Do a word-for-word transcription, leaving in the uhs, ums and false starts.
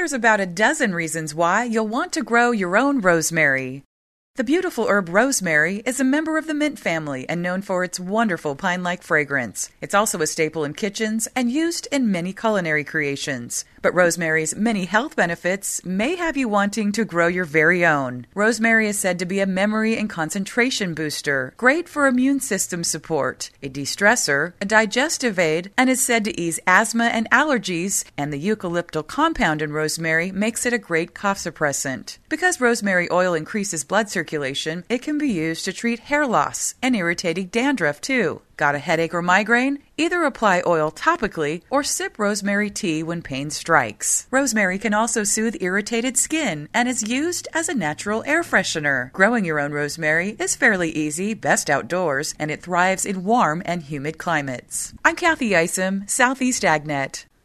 There's about a dozen reasons why you'll want to grow your own rosemary. The beautiful herb rosemary is a member of the mint family and known for its wonderful pine-like fragrance. It's also a staple in kitchens and used in many culinary creations. But rosemary's many health benefits may have you wanting to grow your very own. Rosemary is said to be a memory and concentration booster, great for immune system support, a de-stressor, a digestive aid, and is said to ease asthma and allergies, and the eucalyptal compound in rosemary makes it a great cough suppressant. Because rosemary oil increases blood circulation, it can be used to treat hair loss and irritating dandruff too. Got a headache or migraine? Either apply oil topically or sip rosemary tea when pain strikes. Rosemary can also soothe irritated skin and is used as a natural air freshener. Growing your own rosemary is fairly easy, best outdoors, and it thrives in warm and humid climates. I'm Kathy Isom, Southeast AgNet.